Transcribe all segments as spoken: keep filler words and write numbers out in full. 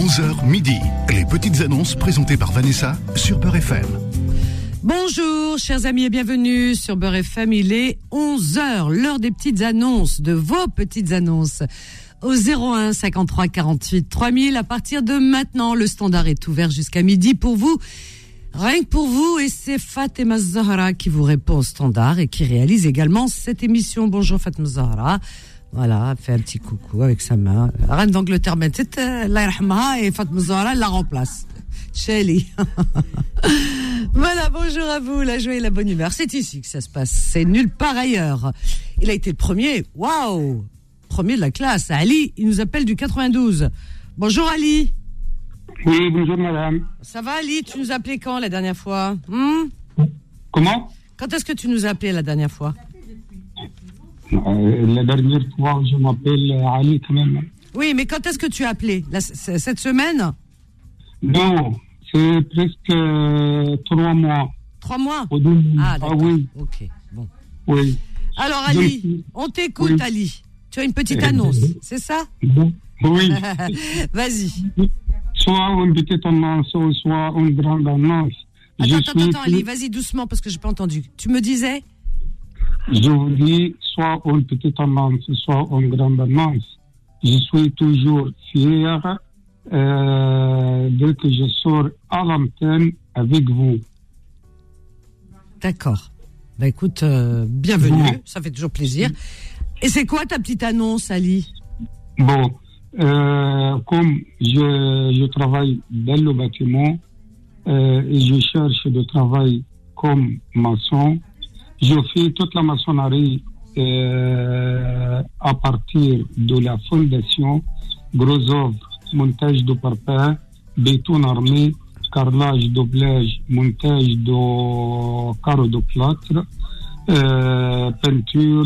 onze heures midi, les petites annonces présentées par Vanessa sur Beurre F M. Bonjour, chers amis, et bienvenue sur Beurre F M. Il est onze heures, l'heure des petites annonces, de vos petites annonces. Au zéro un cinquante-trois quarante-huit trois mille, à partir de maintenant, le standard est ouvert jusqu'à midi pour vous. Rien que pour vous, et c'est Fatima Zahra qui vous répond au standard et qui réalise également cette émission. Bonjour Fatima Zahra. Voilà, fait un petit coucou avec sa main. La reine d'Angleterre, Allah yarhamha, et Fatima Zahra la remplace. Chélie. Voilà, bonjour à vous, la joie et la bonne humeur. C'est ici que ça se passe, c'est nulle part ailleurs. Il a été le premier, waouh, premier de la classe. Ali, il nous appelle du quatre-vingt-douze. Bonjour Ali. Oui, bonjour madame. Ça va Ali, tu nous as appelé quand la dernière fois? hmm Comment? Quand est-ce que tu nous as appelé la dernière fois? euh, La dernière fois, je m'appelle Ali quand même. Oui, mais quand est-ce que tu as appelé la, c- Cette semaine? Non, c'est presque euh, trois mois. Trois mois? Au début. Ah, Ah d'accord. oui, Ok, bon. oui. Alors Ali, Donc, on t'écoute oui. Ali. Tu as une petite annonce, c'est ça? Bon, oui. Vas-y. Soit une petite annonce, soit une grande annonce. Attends, Je attends, suis attends, Ali, vas-y doucement parce que j'ai pas entendu. Tu me disais? Je vous dis, soit une petite annonce, soit une grande annonce. Je suis toujours fier euh, dès que je sors à l'antenne avec vous. D'accord. Bah écoute, euh, bienvenue, Bon. ça fait toujours plaisir. Et c'est quoi ta petite annonce, Ali? Bon, euh, comme je, je travaille dans le bâtiment euh, et je cherche de travail comme maçon, je fais toute la maçonnerie euh, à partir de la fondation, gros œuvres, montage de parpaing, béton armé, carrelage, doublage, montage de carreaux de plâtre, euh, peinture,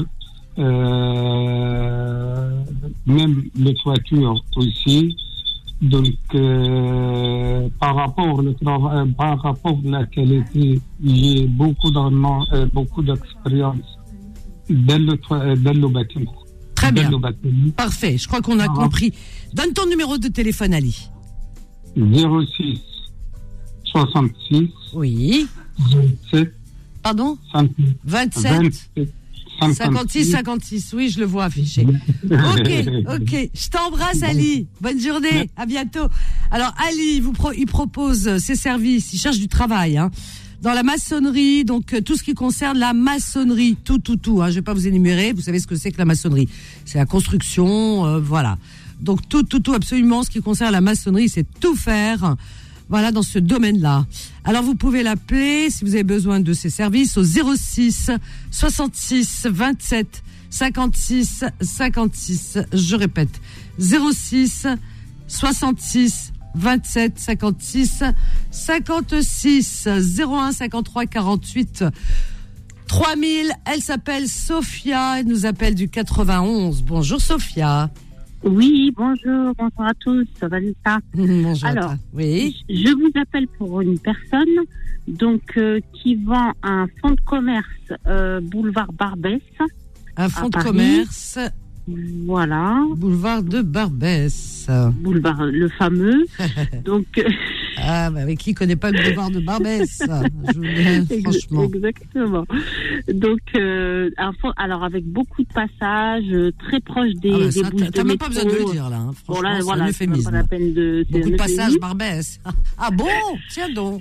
euh, même les toitures aussi. Donc, euh, par rapport au travail, par rapport à la qualité, j'ai beaucoup d'années, euh, beaucoup d'expérience dans le, tra- dans le bâtiment. Très Dans bien. le bâtiment. Parfait, je crois qu'on a Ah. compris. Donne ton numéro de téléphone, Ali. zéro six soixante-six Oui. vingt-sept Pardon? cinquante-sept vingt-sept cinquante-six cinquante-six. Oui, je le vois affiché. Ok, ok. Je t'embrasse, Ali. Bonne journée. À bientôt. Alors, Ali, il vous pro- il propose ses services. Il cherche du travail, hein. Dans la maçonnerie, donc euh, tout ce qui concerne la maçonnerie, tout, tout, tout. Hein, je vais pas vous énumérer. Vous savez ce que c'est que la maçonnerie. C'est la construction, euh, voilà. Donc tout, tout, tout, absolument. Ce qui concerne la maçonnerie, c'est tout faire. Voilà, dans ce domaine-là. Alors, vous pouvez l'appeler, si vous avez besoin de ses services, au zéro six soixante-six vingt-sept cinquante-six cinquante-six. Je répète, zéro six soixante-six vingt-sept cinquante-six cinquante-six, zéro un cinquante-trois quarante-huit trois mille. Elle s'appelle Sophia, elle nous appelle du quatre-vingt-onze. Bonjour Sophia. Oui, bonjour, bonjour à tous, Vanessa. Bonjour. à Alors, toi. Oui. Je vous appelle pour une personne donc euh, qui vend un fonds de commerce euh, boulevard Barbès. Un fonds à de Paris. commerce, Voilà, boulevard de Barbès. boulevard le fameux. Donc euh, Ah, bah, avec qui connaît pas le boulevard de Barbès? Je vous le dis, franchement. exactement. Donc euh, un fonds, alors avec beaucoup de passages, euh, très proche des, Ah, bah, des ça, bouches t'as, de t'as même pas métro. besoin de le dire, là. Hein. Franchement, Bon, là, c'est voilà, un c'est même pas euphémisme. la peine de. c'est Beaucoup un de passages euphémisme. Barbès. Ah bon? Tiens donc.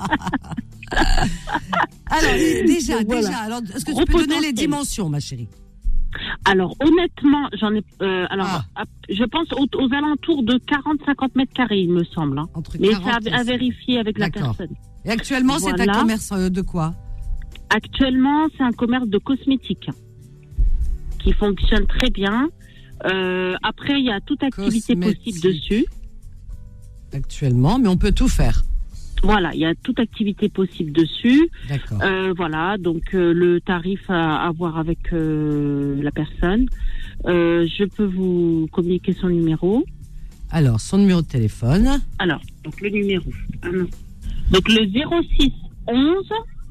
Alors, déjà, Donc, voilà. déjà, alors, est-ce que tu Gros peux donner les potentiel. dimensions, ma chérie? Alors honnêtement, j'en ai. Euh, alors, Ah. à- je pense aux, aux alentours de quarante à cinquante mètres carrés, il me semble. Hein. Entre Mais quarante c'est et à, à vérifier avec la D'accord. personne. Et actuellement, c'est un Voilà. commerce euh, de quoi? Actuellement, c'est un commerce de cosmétiques qui fonctionne très bien. Euh, après, il y a toute activité Cosmétiques. possible dessus. Actuellement, mais on peut tout faire. Voilà, il y a toute activité possible dessus. D'accord. Euh, voilà, donc euh, le tarif à, à voir avec euh, la personne. Euh, je peux vous communiquer son numéro. Alors, son numéro de téléphone. Alors, donc le numéro. Ah non. Donc le zéro six onze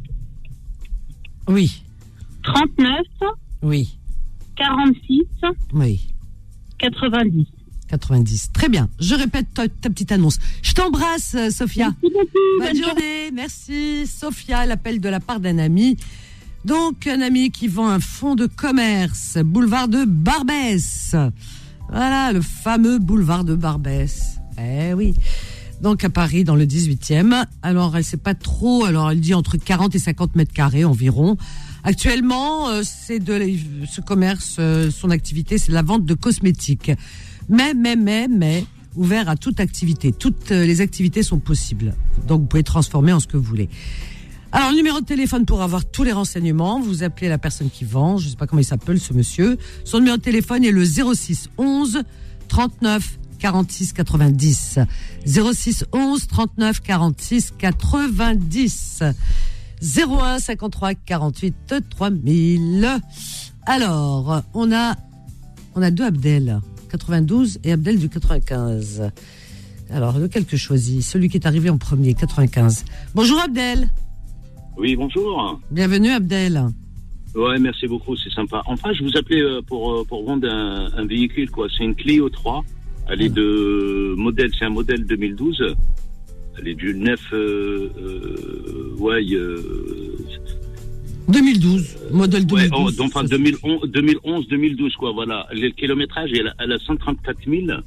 Oui. trente-neuf Oui. quarante-six Oui. quatre-vingt-dix. quatre-vingt-dix. Très bien. Je répète ta, ta petite annonce. Je t'embrasse, Sophia. Bonne journée. Merci. Sophia, l'appel de la part d'un ami. Donc, un ami qui vend un fonds de commerce, boulevard de Barbès. Voilà, le fameux boulevard de Barbès. Eh oui. Donc, à Paris, dans le dix-huitième. Alors, elle sait pas trop. Alors, elle dit entre quarante et cinquante mètres carrés environ. Actuellement, euh, c'est de ce commerce, euh, son activité, c'est la vente de cosmétiques. Mais, mais, mais, mais, ouvert à toute activité. Toutes euh, les activités sont possibles. Donc, vous pouvez transformer en ce que vous voulez. Alors, le numéro de téléphone pour avoir tous les renseignements, vous appelez la personne qui vend, je ne sais pas comment il s'appelle ce monsieur. Son numéro de téléphone est le zéro six onze trente-neuf quarante-six quatre-vingt-dix. zéro six onze trente-neuf quarante-six quatre-vingt-dix. zéro un cinquante-trois quarante-huit trois mille. Alors, on a, on a deux Abdel, quatre-vingt-douze et Abdel du quatre-vingt-quinze. Alors, lequel que je choisis? Celui qui est arrivé en premier, quatre-vingt-quinze. Bonjour Abdel. Oui, bonjour. Bienvenue Abdel. Ouais, merci beaucoup, c'est sympa. Enfin, je vous appelais pour, pour vendre un, un véhicule, quoi. C'est une Clio trois. Elle est de modèle, c'est un modèle deux mille douze. Elle est du neuf, euh, euh, ouais, euh, deux mille douze, modèle deux mille douze. Ouais, oh, enfin, deux mille onze, deux mille onze, deux mille douze, quoi, voilà. Le kilométrage, elle a, elle a cent trente-quatre mille.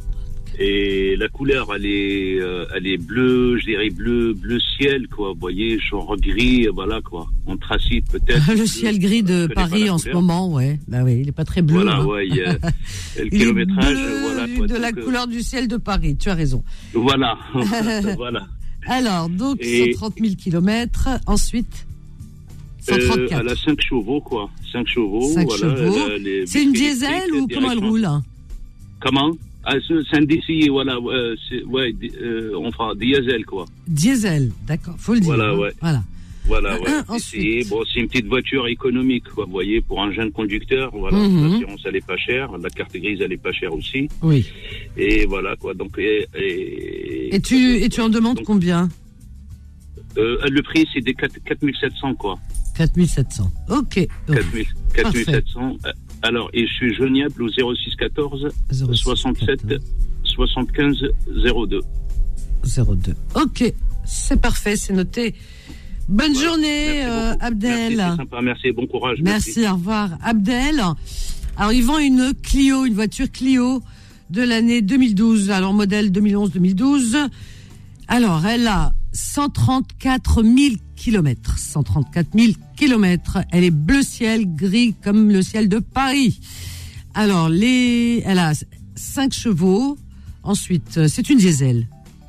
Et la couleur, elle est, euh, elle est bleue, je dirais bleu, bleu ciel, quoi. Vous voyez, genre gris, voilà, quoi. Anthracite, peut-être. Le ciel gris de Paris en ce moment, ouais. Bah oui, il est pas très bleu. Voilà, hein. ouais. Il y a, le il kilométrage, est bleu, voilà, quoi. de donc, la euh, couleur du ciel de Paris. Tu as raison. Voilà, voilà. Alors, donc, Et, cent trente mille kilomètres. Ensuite, cent trente-quatre. Euh, elle a cinq chevaux, quoi. cinq chevaux. cinq voilà, chevaux. elle a les C'est une vitres diesel électriques, ou comment elle roule? Comment? Ah, c'est un D C I, voilà, euh, c'est, ouais, euh, enfin, diesel, quoi. Diesel, d'accord, faut le dire. Voilà, hein. ouais. Voilà. Voilà, ouais. Ensuite. C'est, bon, c'est une petite voiture économique, quoi, vous voyez, pour un jeune conducteur, voilà. Mm-hmm. L'assurance, elle est pas chère, la carte grise, elle est pas chère aussi. Oui. Et voilà, quoi, donc, et, et, Et tu, et tu en demandes donc, combien? euh, le prix, c'est des quatre mille sept cents, quoi. quatre mille sept cents. Ok. quatre mille sept cents. Alors, et je suis joignable au zéro six quatorze soixante-sept soixante-quinze zéro deux. zéro deux. Ok, c'est parfait, c'est noté. Bonne voilà. journée, euh, Abdel. Merci, c'est sympa, merci, bon courage. Merci, merci, au revoir. Abdel, alors il vend une Clio, une voiture Clio de l'année deux mille douze, alors modèle deux mille onze deux mille douze. Alors, elle a cent trente-quatre mille kilomètres. cent trente-quatre mille kilomètres. Elle est bleu ciel, gris comme le ciel de Paris. Alors, les, elle a cinq chevaux. Ensuite, c'est une diesel.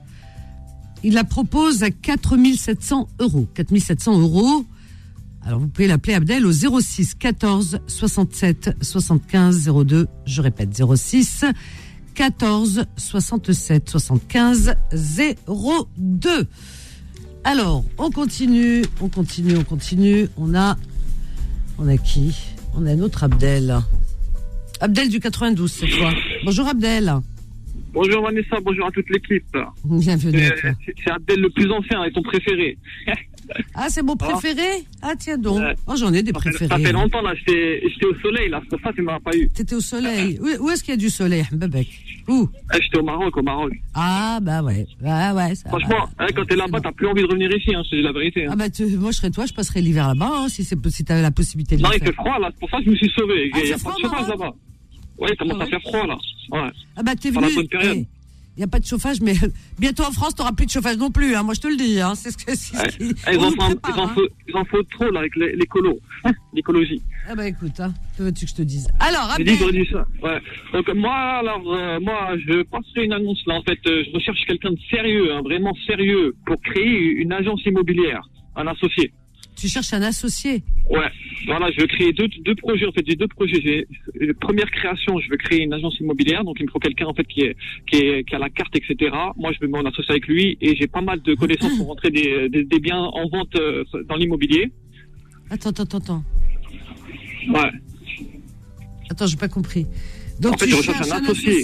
Il la propose à quatre mille sept cents euros. quatre mille sept cents euros. Alors, vous pouvez l'appeler Abdel au zéro six quatorze soixante-sept soixante-quinze zéro deux. Je répète, zéro six quatorze soixante-sept soixante-quinze zéro deux. Alors, on continue, on continue, on continue. On a, on a qui? On a notre Abdel. Abdel du quatre-vingt-douze cette fois. Bonjour Abdel. Bonjour Vanessa, bonjour à toute l'équipe. Bienvenue à toi. C'est, c'est Abdel le plus ancien et ton préféré. Ah, c'est mon préféré? Ah, tiens donc. Oh, j'en ai des ça fait, préférés. Ça fait longtemps là, j'étais, j'étais au soleil là, c'est pour ça que tu m'as pas eu. T'étais au soleil. Où, où est-ce qu'il y a du soleil, Mbebek? Où? J'étais au Maroc, au Maroc. Ah, bah ouais. Ouais, ouais. Ça, Franchement, bah, hein, quand t'es là-bas, t'as plus envie de revenir ici, hein, c'est la vérité. Hein. Ah, bah tu, moi je serais toi, je passerais l'hiver là-bas, hein, si, c'est, si t'avais la possibilité de non, le il faire. fait froid là, c'est pour ça que je me suis sauvé. Ah, il y a c'est pas de froid, chauffage Maroc là-bas. Ouais, il commence ah, à ouais. faire froid là. Ouais. Ah, bah t'es Par venu. la bonne période. Hey. Il n'y a pas de chauffage, mais bientôt en France, tu n'auras plus de chauffage non plus. Hein. Moi, je te le dis. Hein. C'est ce que, c'est Ouais. ce qui, Eh, ils, en prépare, faut, ils, en hein. faut, ils en faut trop là avec les, l'écolo, l'écologie. Ah bah écoute, hein, que veux-tu que je te dise? Alors, J'ai dit, Abdel. j'aurais dit ça. Ouais. Donc moi, alors, euh, moi, je passerai une annonce là. En fait, euh, je recherche quelqu'un de sérieux, hein, vraiment sérieux, pour créer une agence immobilière, un associé. Tu cherches un associé? Ouais. Voilà, je veux créer deux, deux projets. En fait, j'ai deux projets. J'ai une première création, je veux créer une agence immobilière. Donc, il me faut quelqu'un en fait qui est, qui est, qui a la carte, et cetera. Moi, je me mets en associé avec lui et j'ai pas mal de connaissances pour rentrer des, des, des biens en vente euh, dans l'immobilier. Attends, attends, attends. Ouais. Attends, j'ai pas compris. Donc, En fait, tu je recherche cherches un un associé. associé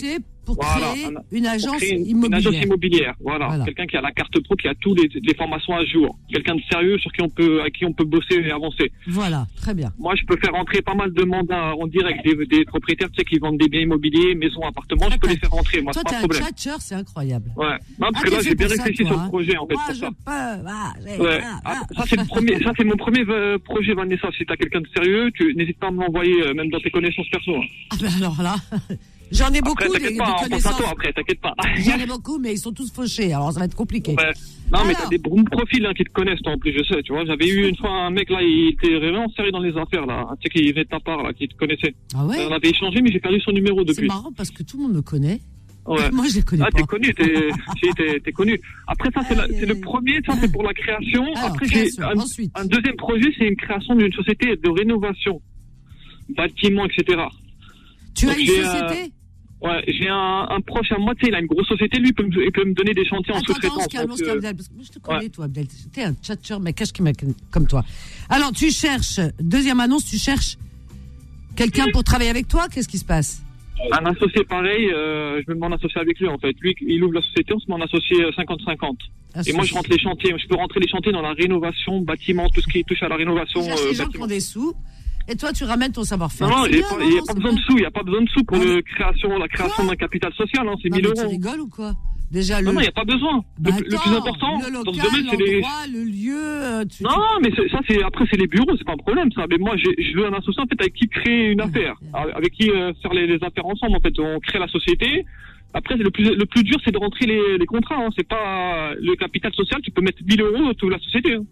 pour Voilà, créer un- une agence créer une, immobilière. Une agence immobilière, voilà. Voilà. Quelqu'un qui a la carte pro, qui a toutes les, les formations à jour. Quelqu'un de sérieux sur qui on peut, à qui on peut bosser et avancer. Voilà, très bien. Moi, je peux faire rentrer pas mal de mandats en direct des, des propriétaires, tu sais, qui vendent des biens immobiliers, maisons, appartements. Je peux les faire rentrer, moi, Toi, c'est t'es pas un de problème. tchatcheur, c'est incroyable. Ouais. Non, parce Ah, que t'es là, fait j'ai bien pour ça, réfléchi toi, sur hein. le projet, en fait, Moi, pour je ça. peux, ah, j'ai- Ouais. ah, Ah, ah. ça c'est le premier, ça c'est mon premier euh, projet, Vanessa. Si t'as quelqu'un de sérieux, tu n'hésites pas à me l'envoyer, euh, même dans tes connaissances perso. Hein. Ah ben alors là, j'en ai beaucoup Après, des, t'inquiète des pas, on pense à connaissances. toi après, t'inquiète pas. J'en ai beaucoup, mais ils sont tous fauchés, alors ça va être compliqué. Ouais. Non, mais Alors. t'as des bons profils hein, qui te connaissent, toi, en plus, je sais, tu vois. J'avais eu une fois un mec là, il était vraiment sérieux dans les affaires là, tu sais, qui venait de ta part là, qui te connaissait. Ah ouais. On avait échangé, mais j'ai perdu son numéro C'est depuis. marrant parce que tout le monde me connaît. Ouais. Moi, je les connais Ah, pas. t'es connu, t'es, si, t'es, t'es connu. Après, ça, c'est, la- Aïe, c'est le aïe. premier, ça, c'est pour la création. Alors, Après, création. j'ai un, Ensuite. un deuxième projet, c'est une création d'une société de rénovation, bâtiments, et cetera. Tu as Donc, une j'ai, société Ouais, j'ai un, un proche à moi, tu sais, il a une grosse société, lui, il peut me, il peut me donner des chantiers en Attends, attends, on sous-traitance. se calme, on donc, se calme, euh, Abdel, parce que moi, je te connais, ouais. toi, Abdel. T'es un tchatcheur, mais cache qui m'a comme toi. Alors, tu cherches, deuxième annonce, tu cherches quelqu'un pour travailler avec toi. Qu'est-ce qui se passe? Un associé pareil, euh, je me mets en associé avec lui, en fait. Lui, il ouvre la société, on se met en associé cinquante cinquante. Et moi, je rentre les chantiers. Je peux rentrer les chantiers dans la rénovation, bâtiment, tout ce qui touche à la rénovation. Tu cherches euh, les gens qui bâtiment. ont des sous, et toi, tu ramènes ton savoir-faire. Non, non, C'est il n'y bien, a, pas- non, il y a non, pas c'est besoin de bien. sous, il n'y a pas besoin de sous pour Ah, le mais- création, la création Quoi d'un capital social, hein, c'est Non, mille mais tu euros. rigoles ou quoi? Déjà, le. Non, non, il n'y a pas besoin. Bah, le, le attends, plus important le dans local, ce domaine, c'est les. l'endroit, le lieu. euh, Tu, Non, mais c'est- ça, c'est après, c'est les bureaux, c'est pas un problème, ça. Mais moi, j'ai- je veux un associé, en fait, avec qui créer une affaire, avec qui euh, faire les, les affaires ensemble, en fait. On crée la société. Après, le plus, le plus dur, c'est de rentrer les, les contrats. Hein. C'est pas le capital social. Tu peux mettre mille euros toute la société. Hein.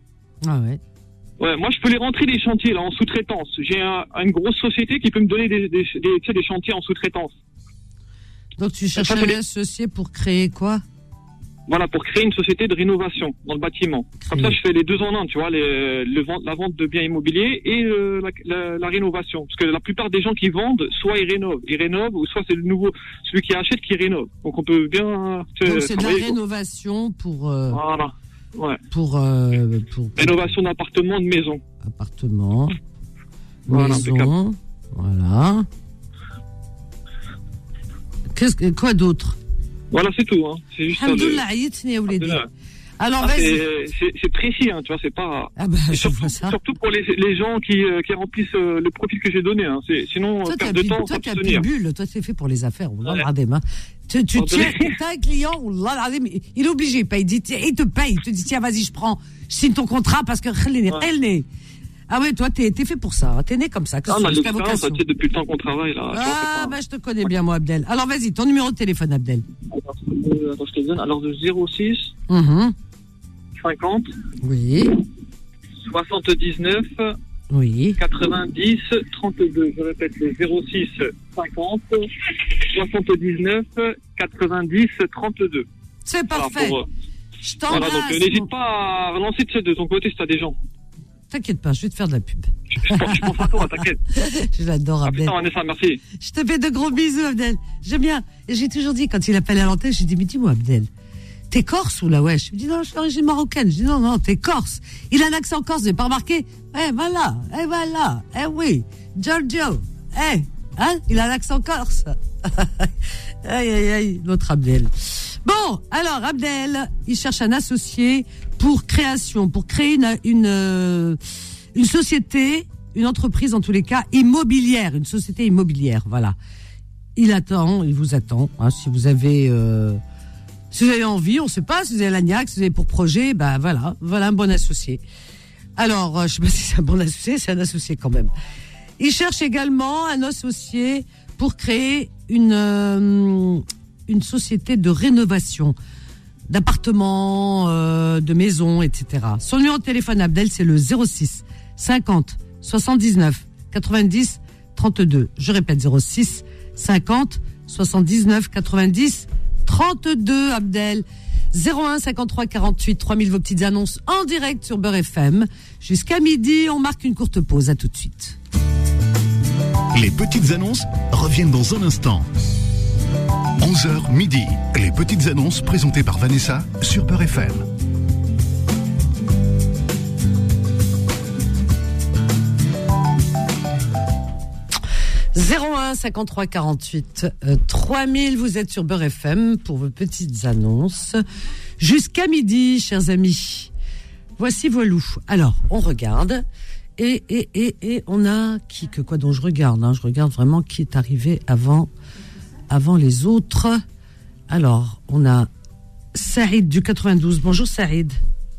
Ah ouais. Ouais, moi, je peux les rentrer les chantiers là en sous-traitance. J'ai un, une grosse société qui peut me donner des, des, des, tu sais, des chantiers en sous-traitance. Donc, tu cherches Ça, c'est un les- associé pour créer quoi? Voilà, pour créer une société de rénovation dans le bâtiment. Comme Créer. ça, je fais les deux en un, tu vois, les, le vente, la vente de biens immobiliers et euh, la, la, la rénovation. Parce que la plupart des gens qui vendent, soit ils rénovent, ils rénovent, ou soit c'est le nouveau, celui qui achète qui rénove. Donc on peut bien. tu sais, Donc, c'est de la travailler, quoi. rénovation pour. euh, Voilà. Ouais. pour, euh, pour, pour Rénovation d'appartements, de maisons. appartement, Voilà, maison, voilà. Qu'est-ce que, quoi d'autre? Voilà, c'est tout. Hein. C'est juste ça. le- Alhamdoulilah, ayitni ya ouledi. Alhamdoulilah. Alors, Ah, vas-y. c'est- c'est c'est précis, hein, tu vois, c'est pas. Ah bah, Et je surtout, vois ça. surtout pour les, les gens qui, euh, qui remplissent euh, le profil que j'ai donné. Hein. C'est, sinon, Toi, euh, t'as perte de pi- temps, toi, t'as s'abstenir. bulle. Toi, c'est fait pour les affaires. Wallah Ouais. al-azim, hein. Tu, tu Pardonnez. tiens, t'as un client, wallah al-azim, il est obligé, il paye. Il dit, tiens, il te paye. Il te dit, tiens, vas-y, je prends. Je signe ton contrat parce que, Ouais. ah ouais, toi, t'es, t'es fait pour ça. hein. T'es né comme ça. Que Ah, ce on a soit ta l'expérience, vocation. tu sais, depuis le temps qu'on travaille, là. tu vois, Ah, c'est pas- bah, je te connais bien, moi, Abdel. Alors, vas-y, ton numéro de téléphone, Abdel. Attends, euh, attends, je te le donne. Alors, de zéro six Mhm. cinquante Oui, soixante-dix-neuf oui. quatre-vingt-dix trente-deux. Je répète, le zéro six cinquante soixante-dix-neuf quatre-vingt-dix trente-deux. C'est Voilà, parfait. pour, euh, Je voilà, t'embrasse. donc euh, n'hésite mon- pas à relancer tu sais, de ton côté si t'as des gens. T'inquiète pas, je vais te faire de la pub. Je, je pense, je pense à toi, t'inquiète. Je l'adore, Ah Abdel. putain, Vanessa, merci. Je te fais de gros bisous, Abdel. J'aime bien. Et j'ai toujours dit, quand il appelle à l'antenne, j'ai dit, mais dis-moi, Abdel, t'es corse ou la wesh? Il me dit, non, je suis d'origine marocaine. Je dis, non, non, t'es corse. Il a un accent corse, vous n'avez pas remarqué? Eh, voilà, eh, voilà, eh oui, Giorgio, eh, hein, il a un accent corse. Aïe, aïe, aïe, notre Abdel. Bon, alors, Abdel, il cherche un associé pour création, pour créer une, une, euh, une société, une entreprise, en tous les cas, immobilière, une société immobilière, voilà. Il attend, il vous attend, hein, si vous avez, euh, si vous avez envie, on sait pas, si vous avez l'agnac, si vous avez pour projet, ben voilà, voilà un bon associé. Alors, euh, je sais pas si c'est un bon associé, c'est un associé quand même. Il cherche également un associé pour créer une, euh, une société de rénovation d'appartements, euh, de maisons, et cetera. Son numéro de téléphone, Abdel, c'est le zéro six cinquante soixante-dix-neuf quatre-vingt-dix trente-deux. Je répète, zéro six cinquante soixante-dix-neuf quatre-vingt-dix trente-deux, Abdel. zéro un cinquante-trois quarante-huit trois mille, vos petites annonces en direct sur Beurre F M. Jusqu'à midi, on marque une courte pause. À tout de suite. Les petites annonces reviennent dans un instant. onze heures midi. Les petites annonces présentées par Vanessa sur Beurre F M. zéro un cinquante-trois quarante-huit euh, trois mille, vous êtes sur Beurre F M pour vos petites annonces. Jusqu'à midi, chers amis. Voici Voilou. Alors, on regarde. Et, et, et, et on a qui que quoi dont je regarde. Hein, je regarde vraiment qui est arrivé avant, avant les autres. Alors, on a Saïd du quatre-vingt-douze. Bonjour Saïd.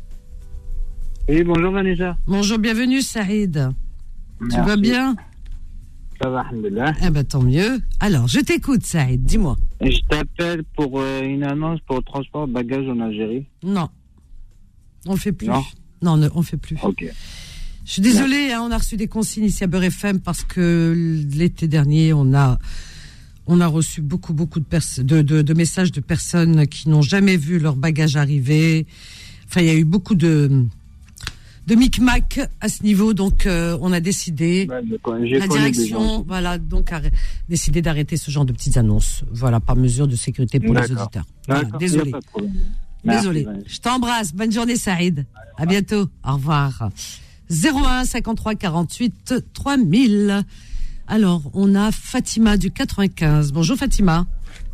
Oui, bonjour Vanessa. Bonjour, bienvenue Saïd. Merci. Tu vas bien? Ça va, alhamdoulilah. Eh ben tant mieux. Alors, je t'écoute Saïd, dis-moi. Je t'appelle pour euh, une annonce pour le transport de bagages en Algérie. Non, on le fait plus. Non, non, ne, on le fait plus. Ok. Je suis désolée, hein, on a reçu des consignes ici à Beurre F M parce que l'été dernier, on a, on a reçu beaucoup, beaucoup de, pers- de, de, de messages de personnes qui n'ont jamais vu leur bagage arriver. Enfin, il y a eu beaucoup de, de micmac à ce niveau, donc euh, on a décidé, Ouais, j'ai la connu des direction, gens. voilà, donc a décidé d'arrêter ce genre de petites annonces. Voilà, par mesure de sécurité pour les D'accord. auditeurs. Voilà, D'accord, désolé. y a pas de problème. Merci, Désolé. Vanessa. Je t'embrasse. Bonne journée, Saïd. À bientôt. Au revoir. zéro un cinquante-trois quarante-huit trois mille. Alors, on a Fatima du quatre-vingt-quinze. Bonjour, Fatima.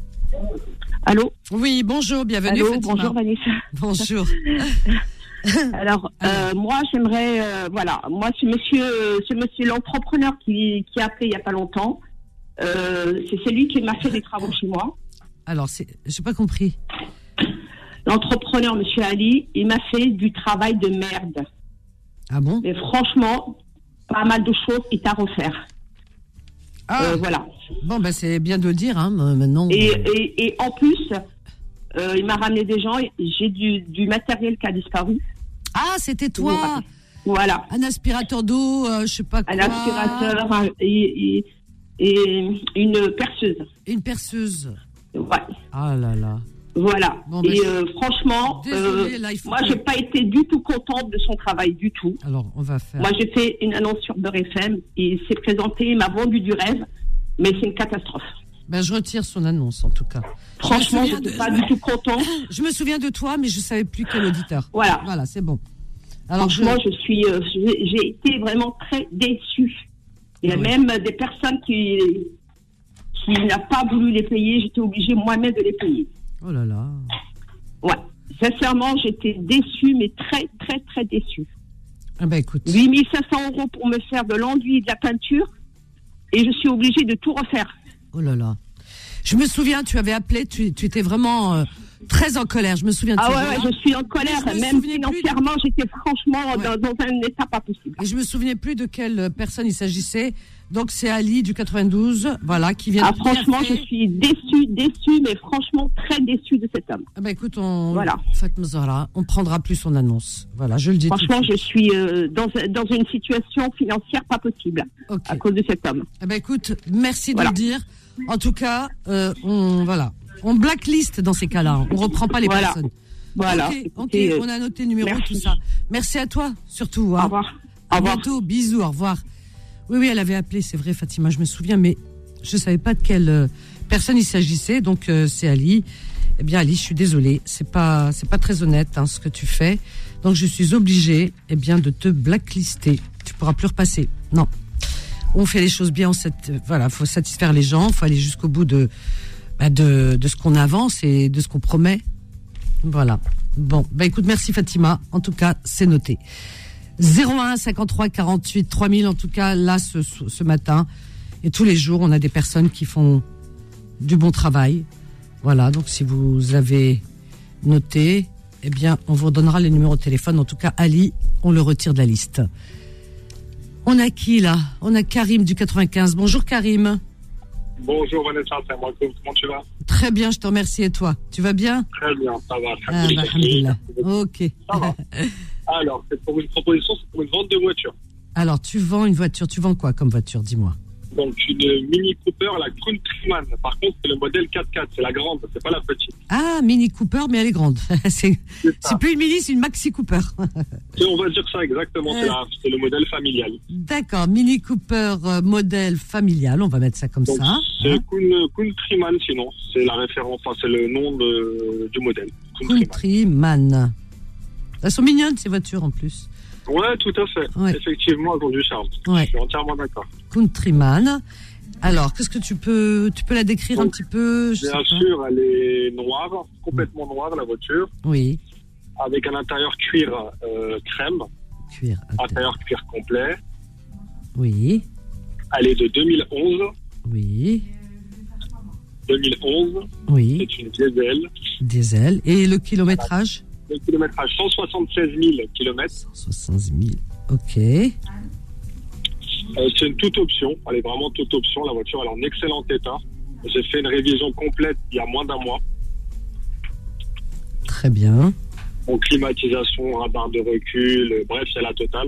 Allô? Oui, bonjour. Bienvenue, Allô, Fatima. bonjour Vanessa. Bonjour. Alors, euh, moi, j'aimerais, euh, voilà, moi, ce monsieur, ce monsieur, l'entrepreneur qui, qui a appelé il y a pas longtemps, euh, c'est celui qui m'a fait des travaux chez moi. Alors, c'est, j'ai pas compris. L'entrepreneur, monsieur Ali, il m'a fait du travail de merde. Ah bon? Mais franchement, pas mal de choses est à refaire. Ah. Euh, voilà. Bon, ben, c'est bien de le dire, hein, maintenant. Et, et, et en plus, euh, il m'a ramené des gens. J'ai du, du matériel qui a disparu. Ah, c'était toi. Voilà. Un aspirateur d'eau, euh, je sais pas quoi. Un aspirateur un- et, et, et une perceuse. Une perceuse. Ouais. Ah là là. Voilà. Bon, ben, et euh, franchement, désolée, euh, là, il faut moi, que- j'ai pas été du tout contente de son travail du tout. Alors, on va faire. Moi, j'ai fait une annonce sur Beurre F M. Il s'est présenté, il m'a vendu du rêve, mais c'est une catastrophe. Ben, je retire son annonce, en tout cas. Franchement, je me ne souviens suis pas de- du tout contente. Je me souviens de toi, mais je savais plus quel auditeur. Voilà. Voilà, c'est bon. Alors, je... Franchement, je, suis, euh, j'ai, j'ai été vraiment très déçue. Il y a Oui. même des personnes qui, qui n'ont pas voulu les payer. J'étais obligée moi-même de les payer. Oh là là. Ouais. Sincèrement, j'étais déçue, mais très, très, très déçue. Ah ben, écoute. huit mille cinq cents euros pour me faire de l'enduit et de la peinture. Et je suis obligée de tout refaire. Oh là là. Je me souviens, tu avais appelé, tu, tu étais vraiment euh, très en colère. Je me souviens de Ah ce ouais, jour-là. ouais, je suis en colère. Je me Même souvenais plus financièrement, j'étais franchement Ouais. dans, dans un état pas possible. Et je me souvenais plus de quelle personne il s'agissait. Donc, c'est Ali du quatre-vingt-douze, voilà, qui vient Ah, de franchement, bien je fait. suis déçue, déçue, mais franchement très déçue de cet homme. Ah ben, écoute, on, Voilà. Fatma Zahra, on prendra plus son annonce. Voilà, je le dis tout de Franchement, je suite. suis euh, dans, dans une situation financière pas possible Ok. à cause de cet homme. Ah ben, écoute, merci Voilà. de le dire. En tout cas, euh, on, voilà. On blacklist dans ces cas-là. On reprend pas les Voilà. personnes. Voilà. Ok, Écoutez, ok, on a noté le numéro, merci. tout ça. Merci à toi, surtout. Hein. Au revoir. À Au revoir. bientôt, bisous, au revoir. Oui, oui, elle avait appelé, c'est vrai, Fatima, je me souviens, mais je savais pas de quelle euh, personne il s'agissait, donc euh, c'est Ali. Eh bien, Ali, je suis désolée, c'est pas, c'est pas très honnête hein, ce que tu fais, donc je suis obligée, eh bien, de te blacklister. Tu pourras plus repasser. Non, on fait les choses bien, on sat... voilà, faut satisfaire les gens, faut aller jusqu'au bout de, bah, de, de ce qu'on avance et de ce qu'on promet. Voilà. Bon, bah écoute, merci Fatima. En tout cas, c'est noté. zéro un cinquante-trois quarante-huit trois mille en tout cas là ce, ce matin et tous les jours on a des personnes qui font du bon travail. Voilà, donc si vous avez noté, eh bien on vous donnera les numéros de téléphone. En tout cas Ali, on le retire de la liste. On a qui là? On a Karim du quatre-vingt-quinze. Bonjour Karim. Bonjour Vanessa, c'est moi. Comment tu vas? Très bien, je te remercie. Et toi? Tu vas bien? Très bien, ça va. Ah, bah, alhamdoulilah. Ok. Ça va. Alors, c'est pour une proposition, c'est pour une vente de voiture. Alors, tu vends une voiture. Tu vends quoi comme voiture? Dis-moi. Donc, une Mini Cooper, la Countryman. Par contre, c'est le modèle quatre quatre, c'est la grande, c'est pas la petite. Ah, Mini Cooper, mais elle est grande. c'est, C'est ça. c'est plus une Mini, c'est une Maxi Cooper. Et on va dire ça exactement, c'est, la- c'est le modèle familial. D'accord, Mini Cooper euh, modèle familial, on va mettre ça comme Donc, ça. c'est hein. Kun- Countryman, sinon. C'est la référence, enfin, c'est le nom de- du modèle. Countryman. Countryman. Elles sont mignonnes ces voitures en plus. Ouais, tout à fait. Ouais. Effectivement, elles ont du charme. Ouais. Je suis entièrement d'accord. Countryman. Alors, qu'est-ce que tu peux, tu peux la décrire Donc, un petit peu je Bien sûr, elle est noire, complètement noire la voiture. Oui. Avec un intérieur cuir euh, crème. Cuir. Intérieur cuir complet. Oui. Elle est de deux mille onze. Oui. deux mille onze. Oui. C'est une diesel. Diesel. Et le kilométrage? Le kilométrage, cent soixante-seize mille kilomètres. cent soixante-seize mille, ok. Euh, c'est une toute option. Elle est vraiment toute option. La voiture, elle est en excellent état. J'ai fait une révision complète il y a moins d'un mois. Très bien. En climatisation, radar de recul, euh, bref, c'est la totale.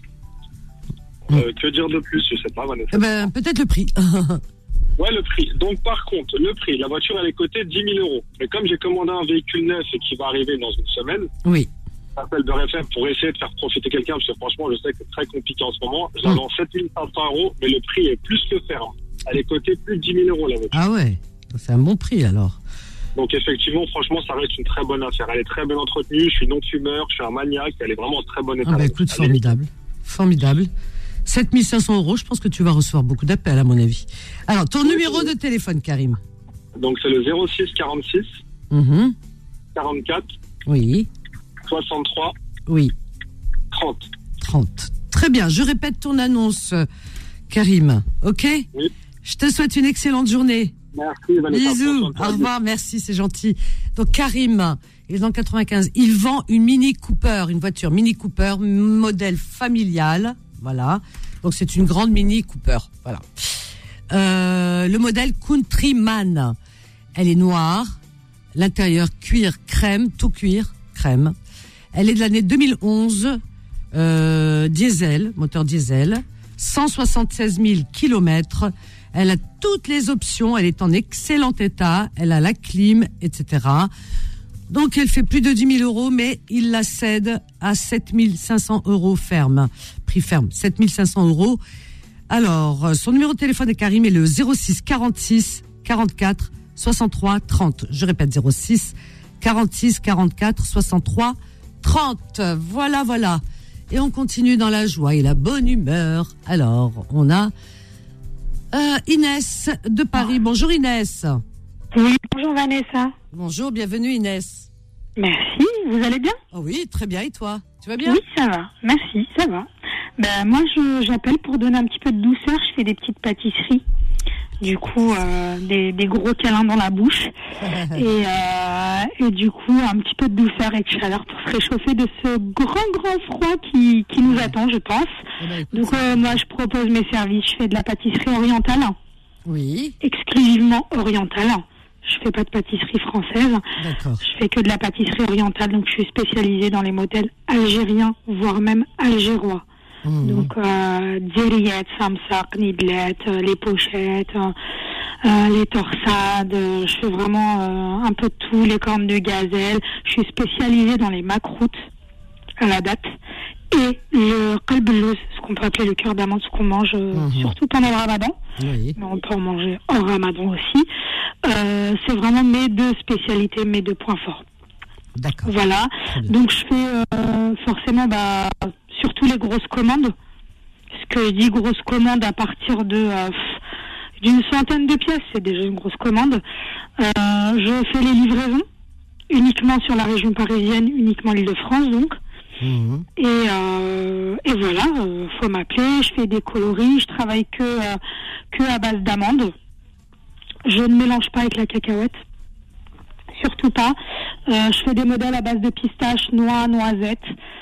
Euh, que dire de plus? Je sais pas, Vanessa. Eh ben, peut-être le prix. Ouais, le prix. Donc, par contre, le prix, la voiture, elle est cotée dix mille euros. Mais comme j'ai commandé un véhicule neuf et qui va arriver dans une semaine, oui. j'appelle Beurre F M pour essayer de faire profiter quelqu'un, parce que franchement, je sais que c'est très compliqué en ce moment. Je la vends sept mille cinq cents euros, mais le prix est plus que ferme. Elle est cotée plus de dix mille euros, la voiture. Ah ouais, c'est un bon prix alors. Donc, effectivement, franchement, ça reste une très bonne affaire. Elle est très bien entretenue, je suis non-fumeur, je suis un maniaque, elle est vraiment en très bon état. Ah bah écoute, formidable. Formidable. sept mille cinq cents euros, je pense que tu vas recevoir beaucoup d'appels, à mon avis. Alors, ton oui, numéro oui. de téléphone, Karim? Donc, c'est le zéro six quarante-six mmh. quarante-quatre oui. soixante-trois oui. trente. trente. Très bien, je répète ton annonce, Karim, ok? Oui. Je te souhaite une excellente journée. Merci, Vanessa. Bisous, au revoir, merci, c'est gentil. Donc, Karim, il est dans le quatre-vingt-quinze, il vend une Mini Cooper, une voiture Mini Cooper, modèle familial. Voilà, donc c'est une grande Mini Cooper. Voilà. Euh, le modèle Countryman, elle est noire, l'intérieur cuir crème, tout cuir crème. Elle est de l'année deux mille onze, euh, diesel, moteur diesel, cent soixante-seize mille kilomètres. Elle a toutes les options, elle est en excellent état, elle a la clim, et cetera. Donc, elle fait plus de dix mille euros, mais il la cède à sept mille cinq cents euros ferme. Prix ferme, sept mille cinq cents euros. Alors, son numéro de téléphone de Karim est le zéro six quarante-six quarante-quatre soixante-trois trente. Je répète, zéro six quarante-six quarante-quatre soixante-trois trente. Voilà, voilà. Et on continue dans la joie et la bonne humeur. Alors, on a euh, Inès de Paris. Bonjour Inès. Oui, bonjour Vanessa. Bonjour, bienvenue Inès. Merci, vous allez bien? Oh oui, très bien, et toi? Tu vas bien? Oui, ça va, merci, ça va. Ben, moi, je, j'appelle pour donner un petit peu de douceur, je fais des petites pâtisseries. Du coup, euh, des, des gros câlins dans la bouche. et, euh, et du coup, un petit peu de douceur et de chaleur pour se réchauffer de ce grand, grand froid qui, qui nous attend, je pense. Eh ben, écoute, Donc, euh, moi, je propose mes services. Je fais de la pâtisserie orientale. Oui. Exclusivement orientale. Je fais pas de pâtisserie française. D'accord. Je fais que de la pâtisserie orientale, donc je suis spécialisée dans les modèles algériens, voire même algérois. Mmh. Donc, euh, diriyettes, samsak, nidlettes, euh, les pochettes, euh, euh, les torsades. Euh, je fais vraiment euh, un peu de tout, les cornes de gazelle. Je suis spécialisée dans les macroutes à la date. Et le qalbelouz, ce qu'on peut appeler le cœur d'amande, ce qu'on mange euh, mmh. surtout pendant le ramadan. Oui. Mais on peut en manger hors ramadan aussi. Euh, c'est vraiment mes deux spécialités, mes deux points forts. D'accord. Voilà. Donc je fais euh, forcément bah, surtout les grosses commandes. Ce que je dis grosses commandes à partir de euh, d'une centaine de pièces, c'est déjà une grosse commande. Euh, je fais les livraisons uniquement sur la région parisienne, uniquement l'Île-de-France donc. Mmh. Et, euh, et voilà, euh, faut m'appeler. Je fais des coloris, je travaille que euh, que à base d'amandes. Je ne mélange pas avec la cacahuète, surtout pas. Euh, je fais des modèles à base de pistaches, noix, noisettes.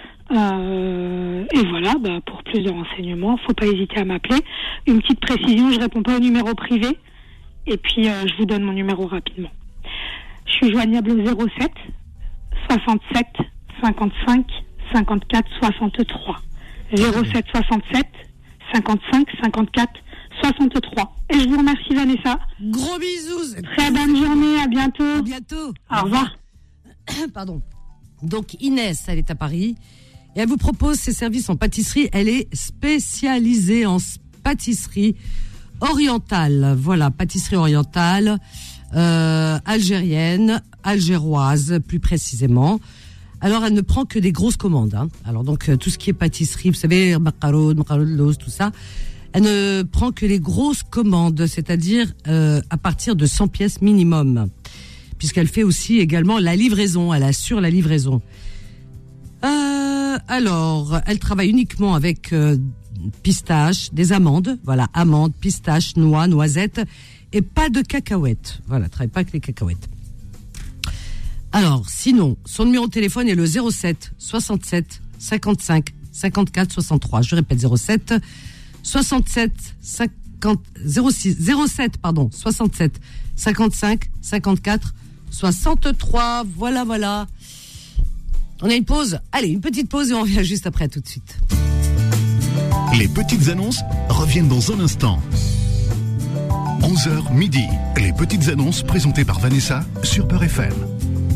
Euh, et voilà, bah, pour plus de renseignements, faut pas hésiter à m'appeler. Une petite précision, je réponds pas au numéro privé. Et puis, euh, je vous donne mon numéro rapidement. Je suis joignable au zéro sept soixante-sept cinquante-cinq cinquante-quatre soixante-trois. zéro sept soixante-sept cinquante-cinq cinquante-quatre soixante-trois. Et je vous remercie Vanessa. Gros bisous. Très bonne journée, à bientôt. À bientôt. Au revoir. Pardon. Donc Inès, elle est à Paris et elle vous propose ses services en pâtisserie. Elle est spécialisée en pâtisserie orientale. Voilà, pâtisserie orientale, euh, algérienne, algéroise plus précisément. Alors, elle ne prend que des grosses commandes. Hein. Alors, donc, euh, tout ce qui est pâtisserie, vous savez, macaron, macaron de l'os, tout ça. Elle ne prend que les grosses commandes, c'est-à-dire euh, à partir de cent pièces minimum, puisqu'elle fait aussi également la livraison, elle assure la livraison. Euh, alors, elle travaille uniquement avec euh, pistaches, des amandes, voilà, amandes, pistaches, noix, noisettes, et pas de cacahuètes. Voilà, elle travaille pas avec les cacahuètes. Alors, sinon, son numéro de téléphone est le zéro sept soixante-sept cinquante-cinq cinquante-quatre soixante-trois. Je répète, zéro sept soixante-sept cinquante zéro six zéro sept pardon soixante-sept cinquante-cinq cinquante-quatre soixante-trois. Voilà, voilà. On a une pause. Allez, une petite pause et on revient juste après, tout de suite. Les petites annonces reviennent dans un instant. onze heures midi. Les petites annonces présentées par Vanessa sur Beurre F M.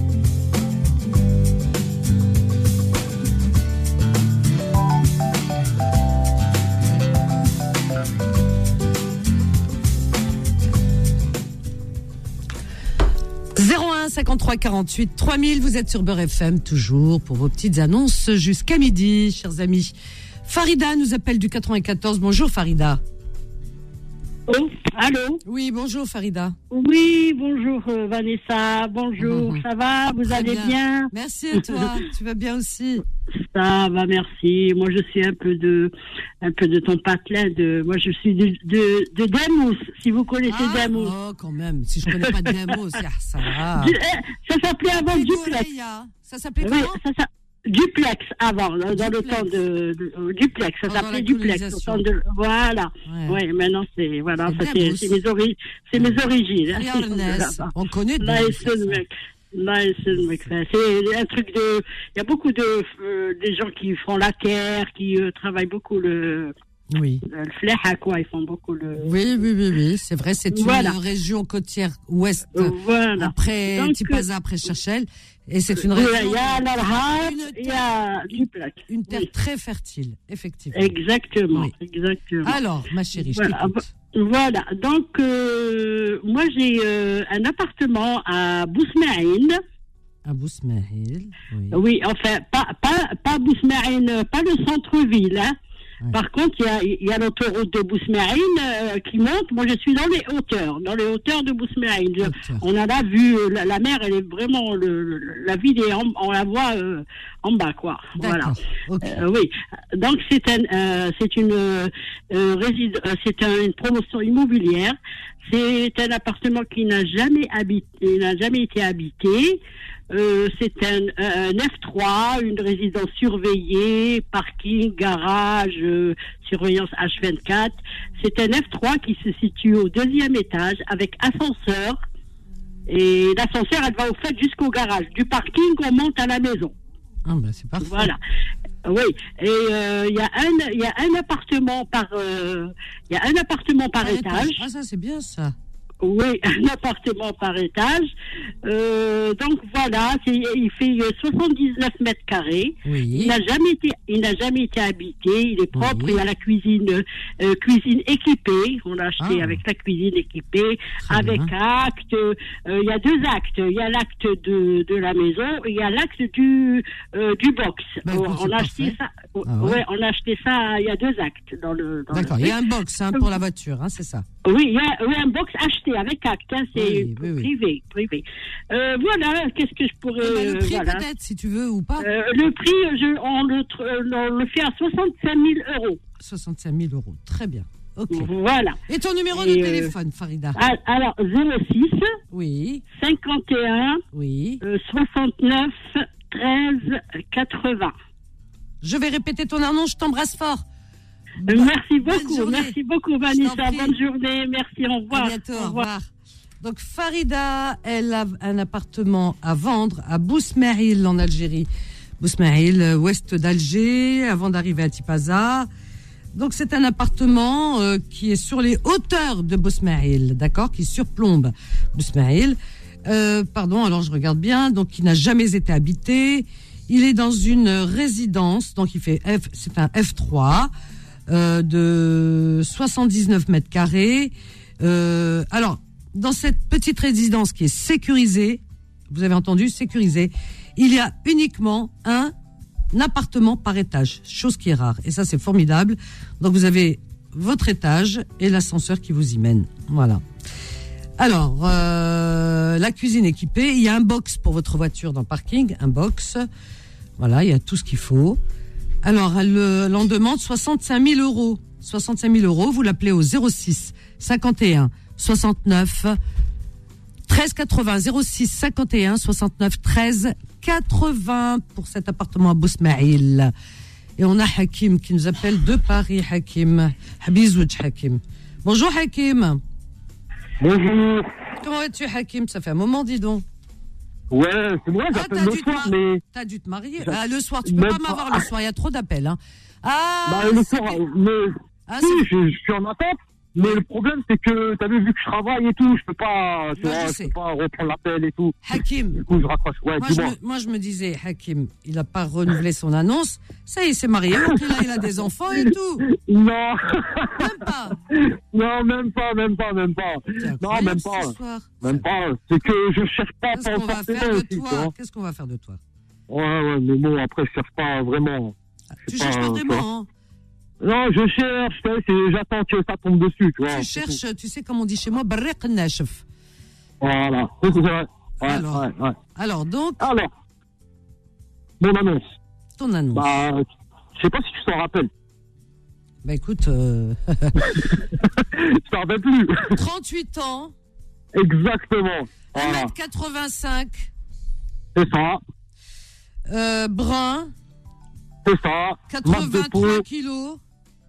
zéro un cinquante-trois quarante-huit trois mille, vous êtes sur Beurre F M, toujours pour vos petites annonces jusqu'à midi, chers amis. Farida nous appelle du quatre-vingt-quatorze. Bonjour Farida. Oh, allô? Oui, bonjour Farida. Oui, bonjour euh, Vanessa, bonjour, mmh. Ça va? Vous Très allez bien. bien? Merci à toi, tu vas bien aussi? Ça va, merci. Moi, je suis un peu de, un peu de ton patelin. De, moi, je suis de, de, de Demos, si vous connaissez ah, Demos. Oh, quand même. Si je connais pas Demos, ça va. Ça s'appelait avant Duplex. Ça s'appelait oui, comment? ça, ça, Duplex avant, dans Duplex. Le temps de, de, de Duplex. Ça oh, s'appelait Duplex. Au temps de, voilà. Ouais. ouais, maintenant c'est, voilà, ça, c'est, c'est mes origines, c'est mes origines. Hein, on connaît Demos. Nice, c'est un truc de. Il y a beaucoup de euh, des gens qui font la terre, qui euh, travaillent beaucoup le. Oui. Le, le fléha, quoi. Ils font beaucoup le. Oui, oui, oui, oui. C'est vrai, c'est voilà. Une région côtière ouest. Voilà. Après Donc, Tipaza, après Cherchel. Et c'est une région. Il y a l'Arhab, il y a Duplex. Une terre oui. très fertile, effectivement. Exactement, oui. exactement. Alors, ma chérie, je voilà. t'écoute. Voilà, donc euh, moi j'ai euh, un appartement à Bousmaïn. À Bousmaïn, oui. Oui, enfin, pas, pas, pas Bousmaïn, pas le centre-ville, hein. Ouais. Par contre, il y a, il y a l'autoroute de Bousmaïn euh, qui monte. Moi, je suis dans les hauteurs, dans les hauteurs de Bousmaïn. On a la vue, la, la mer, elle est vraiment, le, le, la ville est en, on la voit euh, en bas, quoi. Voilà. Okay. Euh, oui. Donc c'est un, euh, c'est une euh, réside, c'est un, une promotion immobilière. C'est un appartement qui n'a jamais habité, n'a jamais été habité. Euh, c'est un, un F trois, une résidence surveillée, parking, garage, euh, surveillance H vingt-quatre. C'est un F trois qui se situe au deuxième étage avec ascenseur. Et l'ascenseur, elle va au fait jusqu'au garage. Du parking, on monte à la maison. Ah ben c'est parfait. Voilà. Oui. Et il euh, y a un, il y a un appartement par, il euh, y a un appartement par, par étage. étage. Ah ça c'est bien ça. Oui, un appartement par étage. Euh, donc voilà, c'est, il fait soixante-dix-neuf mètres carrés. Oui. Il n'a jamais été, il n'a jamais été habité. Il est propre. Oui. Il y a la cuisine, euh, cuisine équipée. On l'a acheté ah. avec la cuisine équipée, Très avec bien. acte. Euh, il y a deux actes. Il y a l'acte de, de la maison et il y a l'acte du, euh, du box. Ben, on, on a acheté ça. Ah ouais. ouais, on a acheté ça. Il y a deux actes dans le. Dans D'accord. Le... Il y a un box hein, pour la voiture, hein, c'est ça. Oui, il y a, oui, un box acheté avec acte, hein, c'est oui, oui, oui. privé, privé. Euh, voilà, qu'est-ce que je pourrais... Eh ben, le prix voilà. peut-être, si tu veux, ou pas euh, Le prix, je, on, le, on le fait à soixante-cinq mille euros. soixante-cinq mille euros, très bien. Ok. Voilà. Et ton numéro Et de euh, téléphone, Farida? Alors, zéro six, oui. cinquante et un, oui. Euh, soixante-neuf, treize, quatre-vingts. Je vais répéter ton annonce, je t'embrasse fort. Bon, merci beaucoup, merci beaucoup Vanessa, bonne journée, merci, au revoir. À bientôt, au revoir. Au revoir. Donc Farida, elle a un appartement à vendre à Bousmaïl en Algérie. Bousmaïl, ouest d'Alger, avant d'arriver à Tipaza. Donc c'est un appartement euh, qui est sur les hauteurs de Bousmaïl, d'accord, qui surplombe Bousmaïl. Euh, pardon, alors je regarde bien, donc il n'a jamais été habité. Il est dans une résidence, donc il fait F, c'est un F trois. Euh, de soixante-dix-neuf mètres carrés. Euh, alors, dans cette petite résidence qui est sécurisée, vous avez entendu, sécurisée, il y a uniquement un appartement par étage, chose qui est rare. Et ça, c'est formidable. Donc, vous avez votre étage et l'ascenseur qui vous y mène. Voilà. Alors, euh, la cuisine équipée, il y a un box pour votre voiture dans le parking, un box. Voilà, il y a tout ce qu'il faut. Alors, elle, elle en demande soixante-cinq mille euros. soixante-cinq mille euros, vous l'appelez au zéro six cinquante et un soixante-neuf treize quatre-vingts, zéro six cinquante et un soixante-neuf treize quatre-vingts pour cet appartement à Bousmaïl. Et on a Hakim qui nous appelle de Paris. Hakim. Habizouj Hakim. Bonjour Hakim. Bonjour. Comment es-tu Hakim? Ça fait un moment, dis donc. Ouais, c'est moi, j'appelle ah, le soir, mar- mais... T'as dû te marier. Ah, le soir, tu peux pas m'avoir le soir, il y a trop d'appels. Hein. Ah, bah, le soir, mais... Ah, si, je, je suis en attente. Mais le problème, c'est que, t'as vu, vu que je travaille et tout, je peux pas, tu moi, vois, je, je peux pas reprendre l'appel et tout. Hakim. Du coup, je raccroche. Ouais, moi, dis-moi. Je me, moi, je me disais, Hakim, il a pas renouvelé son annonce. Ça, il s'est marié, donc il a, il a des enfants et tout. Non. Même pas. Non, même pas, même pas, même pas. Non, même pas. Même pas. C'est que je cherche pas Qu'est-ce qu'on va faire de aussi, toi? Qu'est-ce qu'on va faire de toi? Ouais, ouais, mais bon, après, je cherche pas vraiment. Tu cherches pas vraiment, hein? Non, je cherche, c'est, j'attends que ça tombe dessus, tu vois. Tu cherches, tu sais, comme on dit chez moi, barriq nashf. Voilà, c'est vrai. Ouais, alors, ouais, ouais. alors, donc. Alors, mon annonce. Ton annonce. Bah, je sais pas si tu t'en rappelles. Bah, écoute. Euh... je t'en rappelle plus. trente-huit ans. Exactement. un mètre quatre-vingt-cinq. C'est ça. Euh, brun. C'est ça. quatre-vingt-trois kilos.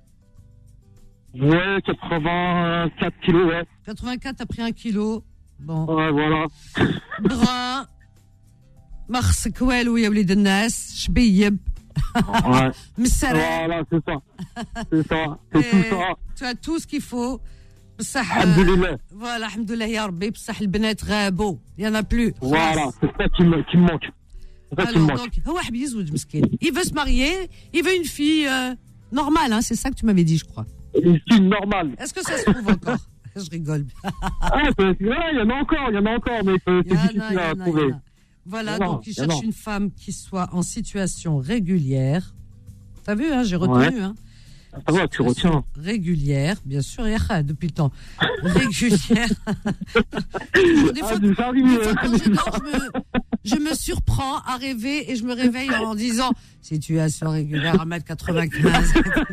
Ouais, quatre-vingt-quatre kilos, ouais. quatre-vingt-quatre, t'as pris un kilo. Bon. Ouais, voilà. Brun. Mars Kouel, ya وليد الناس شبيب. Ouais. Voilà, c'est ça. C'est ça. C'est et tout ça. Tu as tout ce qu'il faut. بصح Alhamdoulilah. Voilà, alhamdoulilah ya Rabbi, بصح البنات غابوا. Il y en a plus. Voilà, c'est ça qui me, qui me manque. C'est ça qui me Alors, manque. donc, هو حب يزوج مسكين. Il veut se marier, il veut une fille euh, normale, hein, c'est ça que tu m'avais dit, je crois. Une fille normale. Est-ce que ça se trouve encore? Je rigole. Ah, c'est vrai, il y en a encore, il y en a encore, mais c'est c'est difficile à trouver. Voilà, Non, donc il non, cherche non. une femme qui soit en situation régulière. T'as vu, hein, j'ai retenu. Ouais. Hein. Ça va, tu retiens. Régulière, bien sûr, et ah, depuis le temps. Régulière. Des fois, Ah, des ça arrive. fois, quand je dors, je me, je me surprends à rêver et je me réveille en disant situation régulière, un mètre quatre-vingt-quinze.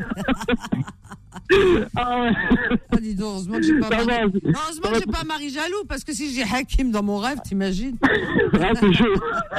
Ah ouais. Ah, dis donc, heureusement que j'ai pas, Ça mari... va, heureusement que j'ai pas un mari jaloux, parce que si j'ai Hakim dans mon rêve, t'imagines? Ah, c'est chaud.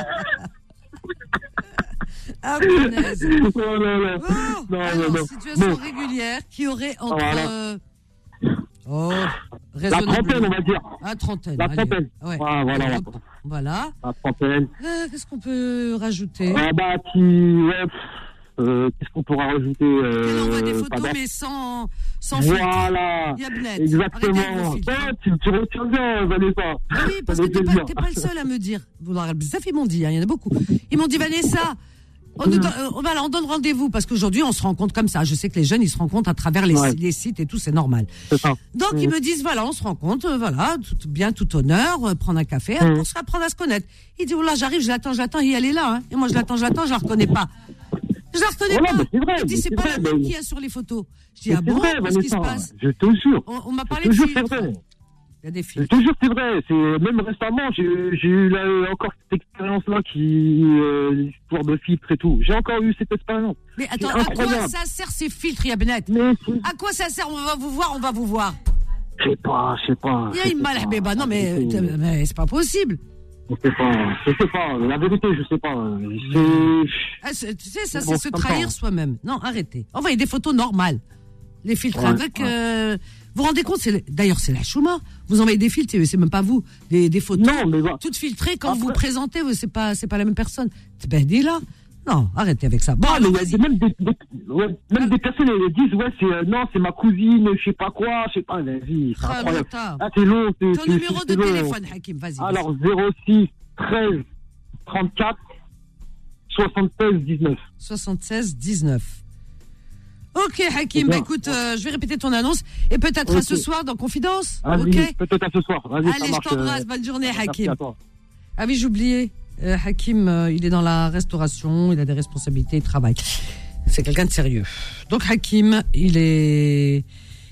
Ah, punaise. Oh là là. Oh, Non, alors, non, non. situation Bon. régulière qui aurait entre... Voilà. euh, Oh, La raisonnablement. trentaine, on va dire. Ah, trentaine. La allez. trentaine. Ouais. Ah, voilà. Hop, voilà. La trentaine. Euh, Qu'est-ce qu'on peut rajouter? Ah bah, qui... Ouais, pff, euh, qu'est-ce qu'on pourra rajouter euh, Elle envoie des photos, pas mais sans, sans filtre. Voilà. Yabnet. Exactement. Arrêtez avec vos filtres. Ouais, tu, tu retiens bien, Vanessa. Ah oui, parce Ça que fait t'es pas, plaisir. t'es pas le seul à me dire. Vous l'aurez bzaf, ils m'ont dit, hein, il y en a beaucoup. Ils m'ont dit, Vanessa, on, nous donne, euh, on, voilà, on donne rendez-vous, parce qu'aujourd'hui, on se rencontre comme ça. Je sais que les jeunes, ils se rencontrent à travers les, Ouais. les sites et tout, c'est normal. C'est ça. Donc, Mmh. ils me disent, voilà, on se rencontre, euh, voilà, tout, bien, tout honneur, euh, prendre un café, Mmh. on se apprendre à se connaître. Il dit, voilà, j'arrive, je l'attends, je l'attends, et elle est là, hein. Et moi, je l'attends, je l'attends, je la reconnais pas. Je la reconnais Voilà, pas. mais c'est vrai, Il dit, mais c'est c'est pas vrai, la même mais- qu'il y a sur les photos. Je dis, Mais ah c'est bon, vrai, qu'est-ce qui se Vanessa. passe? Je te jure. On, on m'a Je parlé te de jure, filtres. c'est vrai. Il y a des Je filtres. te jure, c'est vrai. C'est même récemment, j'ai j'ai eu là, encore cette expérience-là qui, euh, l'histoire de filtres et tout. J'ai encore eu cette expérience. Mais attends, C'est à quoi incroyable. ça sert ces filtres, Yabnet? Mais À quoi ça sert? On va vous voir, on va vous voir. je sais pas, je sais pas. Il y a je une sais mal, pas. mais bah non, mais, Je sais- mais c'est pas possible. Je sais pas, je sais pas. La vérité, je sais pas. C'est. Ah, c'est- tu sais, ça, Bon, c'est se c'est comme trahir ça. soi-même. Non, arrêtez. Envoyez des photos normales. Les filtres Ouais, avec. ouais. euh, vous vous rendez compte, c'est le- d'ailleurs, c'est la chouma. Vous envoyez des filtres, c'est c'est même pas vous. Des, des photos. Non, mais va- Toutes filtrées. Quand Après- vous vous présentez, vous- c'est pas, c'est pas la même personne. Ben, dis là. Non, arrêtez avec ça. Bon, Ah, mais alors, il y a vas-y. des- même des, des- ouais, même des personnes, elles disent, ouais, c'est, euh, non, c'est ma cousine, je sais pas quoi, je sais pas, vas-y, c'est Ah, incroyable. Lota. Ah, c'est long, c'est, Ton c'est- numéro de c'est long. téléphone, Hakim, vas-y. vas-y. Alors, zéro six treize trente-quatre soixante-seize dix-neuf. soixante-seize dix-neuf. Ok, Hakim, bien. bah écoute, euh, je vais répéter ton annonce et peut-être à Ok. ce soir dans Confidence. Vas-y, Ok. peut-être à ce soir. Vas-y, ça Allez, je marche, t'embrasse. euh, Bonne journée, merci Hakim. à toi. Ah oui, j'oubliais. Euh, Hakim, euh, il est dans la restauration, il a des responsabilités, il travaille. C'est quelqu'un de sérieux. Donc Hakim, il est,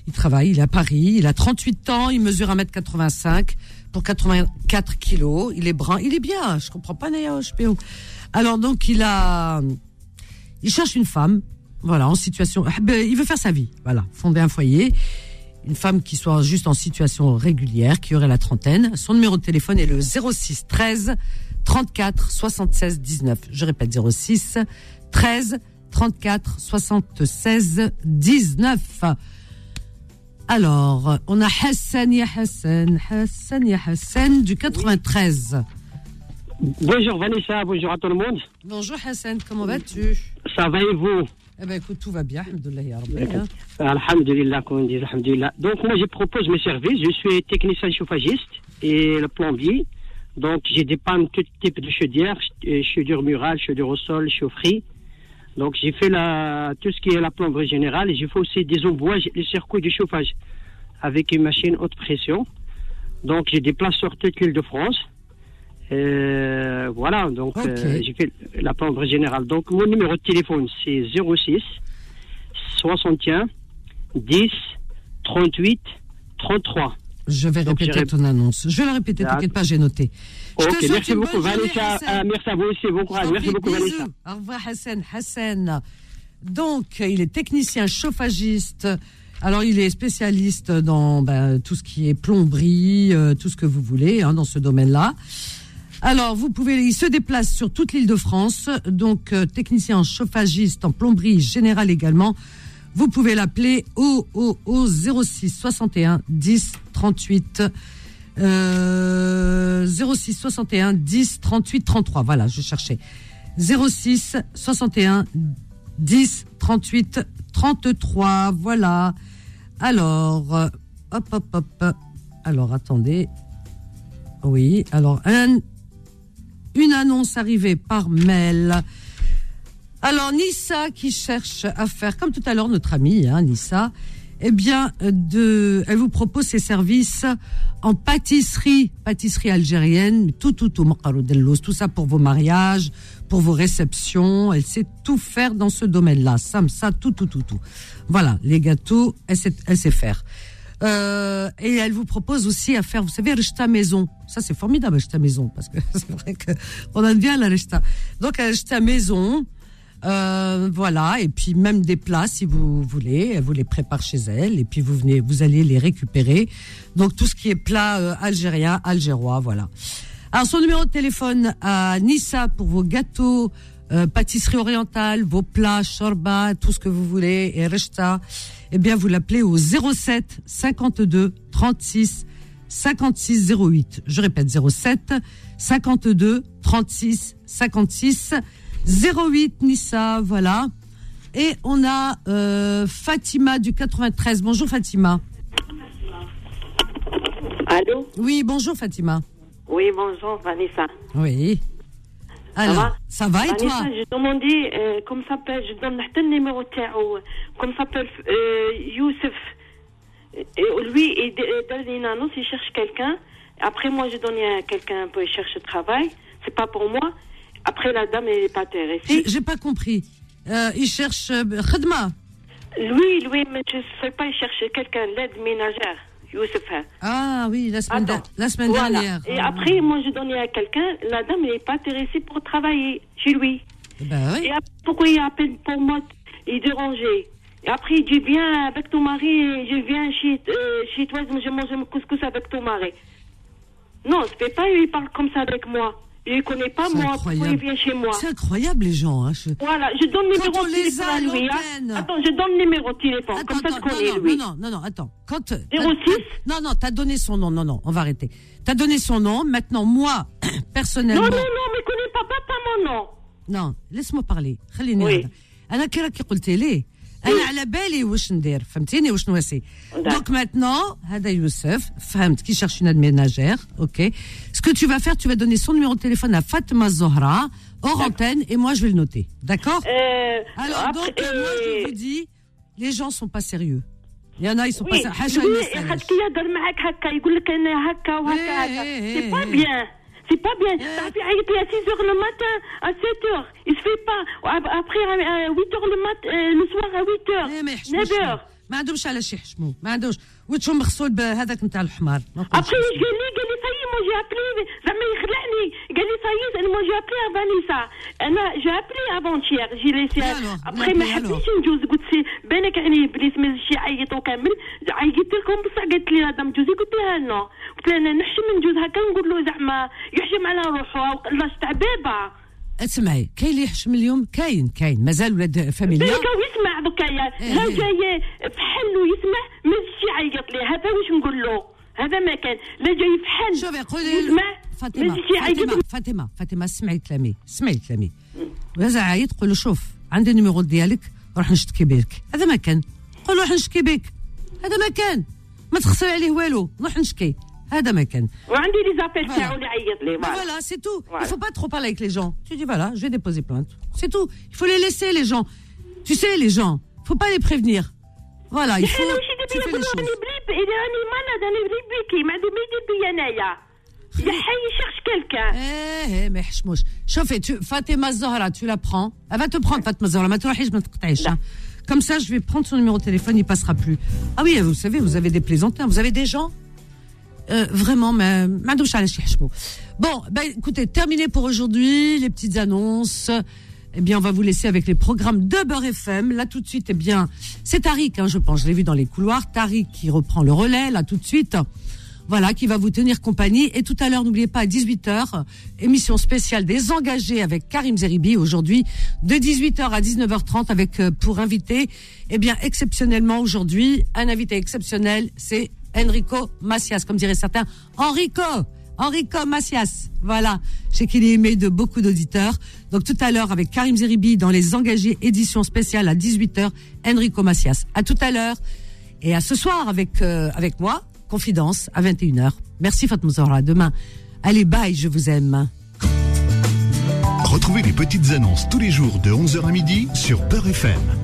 Il travaille, il est à Paris, il a trente-huit ans, il mesure un mètre quatre-vingt-cinq pour quatre-vingt-quatre kilos. Il est brun, il est bien, je comprends pas, Naya, je peux. Alors, donc, il a, il cherche une femme, voilà, en situation, il veut faire sa vie, voilà, fonder un foyer. Une femme qui soit juste en situation régulière, qui aurait la trentaine. Son numéro de téléphone est le zéro six treize trente-quatre soixante-seize dix-neuf. Je répète, zéro six treize trente-quatre soixante-seize dix-neuf. Alors, on a Hassan, ya Hassan, Hassan, ya Hassan du quatre-vingt-treize. Bonjour Vanessa, bonjour à tout le monde. Bonjour Hassan, comment vas-tu? Ça va et vous? Eh ben écoute, tout va bien, alhamdoulilah ya rabbi. Alhamdulillah, comme on dit, alhamdulillah. Donc moi je propose mes services, je suis technicien chauffagiste et le plombier. Donc j'ai des pannes tout type de chaudière, chaudière murale, chaudière au sol, chaufferie. Donc j'ai fait la, tout ce qui est la plomberie générale et j'ai fait aussi des embouages, les circuits de chauffage avec une machine haute pression. Donc j'ai des places sur toute l'île de France. Euh, voilà, donc okay. euh, j'ai fait la plomberie générale. Donc mon numéro de téléphone c'est zéro six soixante et un dix trente-huit trente-trois. Je vais donc répéter ton annonce. Je vais la répéter, t'inquiète pas, j'ai noté. Je ok, merci beaucoup Vanessa. Euh, merci à vous aussi, bon courage. Merci beaucoup Vanessa. Au revoir Hassan. Hassan. Donc, il est technicien chauffagiste. Alors, il est spécialiste dans ben, tout ce qui est plomberie, euh, tout ce que vous voulez hein, dans ce domaine-là. Alors, vous pouvez, il se déplace sur toute l'île de France, donc euh, technicien chauffagiste en plomberie générale également. Vous pouvez l'appeler au, au, au zéro six soixante et un dix trente-huit euh, zéro six soixante et un dix trente-huit trente-trois. Voilà, je cherchais zéro six soixante et un dix trente-huit trente-trois. Voilà. Alors, hop, hop, hop. Alors, attendez. Oui. Alors, un. Une annonce arrivée par mail. Alors, Nissa qui cherche à faire, comme tout à l'heure, notre amie, hein, Nissa, eh bien, de, elle vous propose ses services en pâtisserie, pâtisserie algérienne, tout, tout, tout, tout ça pour vos mariages, pour vos réceptions. Elle sait tout faire dans ce domaine-là. Ça, ça, tout, tout, tout, tout. Voilà, les gâteaux, elle sait, elle sait faire. Euh, et elle vous propose aussi à faire, vous savez, rechta maison. Ça, c'est formidable, rechta maison, parce que c'est vrai que on aime bien la rechta. Donc, rechta maison, euh, voilà, et puis même des plats, si vous voulez, elle vous les prépare chez elle, et puis vous venez, vous allez les récupérer. Donc, tout ce qui est plat euh, algérien, algérois, voilà. Alors, son numéro de téléphone à Nissa pour vos gâteaux, euh, pâtisserie orientale, vos plats, shorba, tout ce que vous voulez, et rechta, eh bien, vous l'appelez au zéro sept cinquante-deux trente-six cinquante-six zéro huit. Je répète, zéro sept cinquante-deux trente-six cinquante-six zéro huit, Nissa, voilà. Et on a euh, Fatima du quatre-vingt-treize. Bonjour Fatima. Allô? Oui, bonjour Fatima. Oui, bonjour Vanessa. Oui. Alors, ça va, ça va et toi? Je demandais, euh, comme s'appelle, je donne le numéro تاعو, comme s'appelle euh, Youssef. Et lui, il donne une annonce, il cherche quelqu'un. Après, moi, je donne à quelqu'un pour chercher travail. C'est pas pour moi. Après, la dame, elle n'est pas intéressée. J'ai pas compris. Euh, il cherche euh, khadma. Lui, lui, mais je sais pas, il cherche quelqu'un, l'aide ménagère. Youssef. Ah oui, la semaine, de, la semaine voilà. dernière. Et ah. après, moi, je donnais à quelqu'un, la dame n'est pas intéressée pour travailler chez lui. Ben oui. Et après, pourquoi il appelle pour moi, il dérangeait. Et après, il dit, viens avec ton mari, je viens chez, euh, chez toi, je mange mon couscous avec ton mari. Non, je ne fais pas, il parle comme ça avec moi. Il ne connaît pas c'est moi, incroyable. pourquoi il vient chez moi. C'est incroyable, les gens. Hein. Je... Voilà, je donne le numéro de téléphone à lui. Hein. Attends, je donne le numéro de téléphone, attends, comme ça je connais non, lui. Non, non, non, attends. Quand, zéro six Non, non, t'as donné son nom. Non, non, on va arrêter. T'as donné son nom. Maintenant, moi, personnellement... Non, non, non, mais connais pas, pas, pas mon nom. Non, laisse-moi parler. خليني oui. هذا. أنا كي راكي قلت لي أنا على بالي واش ندير فهمتيني واش نواسي. Donc maintenant, هذا يوسف فهمت qui cherche une aide ménagère, ok. Ce que tu vas faire, tu vas donner son numéro de téléphone à Fatma Zohra hors antenne et moi je vais le noter, d'accord? euh, Alors après, donc euh, moi je vous dis, les gens sont pas sérieux. Il y en a ils sont oui, pas sérieux. C'est pas bien. C'est pas bien. Il était à six heures le matin, à sept heures. Il se fait pas. Après, à huit heures le matin, le soir à huit heures. neuf heures. ما عندهمش على شي يحشموا ما عندهمش وجههم مغسول بهذاك نتاع الحمار ابخي قال لي قال لي صاي مو جي ابلي زعما يخلعني قال لي صاي انا مو جي ابلي فانيسا انا جي ابلي افونتيير جي ليسي ابخي ما حبيتش نجوز قلت سي بالك يعني بليس ماشي عيطوا كامل عيطت لكم بصح قالت لي مدام جوزي قلت لها نو قلت لها انا نحشم نجوز هكا نقول له زعما يحشم على روحه ولا تعبابه. اسمعي كاين اللي يحشم اليوم كاين كاين مازال ولاد فاميليا بالك ويسمع دوكايا لا جاي فحل ويسمع ماشي عيط لي هذا واش نقول له هذا ما كان لا جاي فحل شوفي قولي يسمع فاطمه فاطمه فاطمه فاطمه اسمعي كلامي اسمعي كلامي وهذا عايط قول له شوف عندي النيميرو ديالك روح نشتكي بك هذا ما كان قول له روح نشتكي بك هذا ما كان ما تخسر عليه والو روح نشكي هذا ما كان وعندي لي زابيل تاعو اللي عيط لي voilà c'est tout il faut pas trop parler avec les gens tu dis voilà je vais déposer plainte c'est tout il faut les laisser les gens tu sais les gens faut pas les prévenir voilà il faut tu fais les choses اذا راني مرض انا بريبيكي ما عندي ما يدير بيا انايا يا حي cherche quelqu'un ايه ما يحشموش شوفي tu Fatima Zahra tu la prends elle va te prendre Fatima Zahra ما تروحيش ما تقطعيش comme ça je vais prendre son numéro de téléphone il passera plus ah oui vous savez vous avez des plaisantins vous avez des gens Euh, vraiment, mais bon, ben écoutez, terminé pour aujourd'hui, les petites annonces. Eh bien, on va vous laisser avec les programmes de Beurre F M. Là, tout de suite, eh bien, c'est Tariq, hein, je pense, je l'ai vu dans les couloirs. Tariq qui reprend le relais, là, tout de suite. Voilà, qui va vous tenir compagnie. Et tout à l'heure, n'oubliez pas, à dix-huit heures, émission spéciale des engagés avec Karim Zeribi. Aujourd'hui, de dix-huit heures à dix-neuf heures trente, avec, euh, pour inviter, eh bien, exceptionnellement, aujourd'hui, un invité exceptionnel, c'est Enrico Macias, comme diraient certains. Enrico, Enrico Macias. Voilà. Je sais qu'il est aimé de beaucoup d'auditeurs. Donc, tout à l'heure, avec Karim Zeribi, dans les engagés édition spéciale à dix-huit heures, Enrico Macias. À tout à l'heure. Et à ce soir, avec, euh, avec moi, Confidence, à vingt et une heures. Merci Fatma Zahra. Demain. Allez, bye, je vous aime. Retrouvez les petites annonces tous les jours de onze heures à midi sur Beurre F M.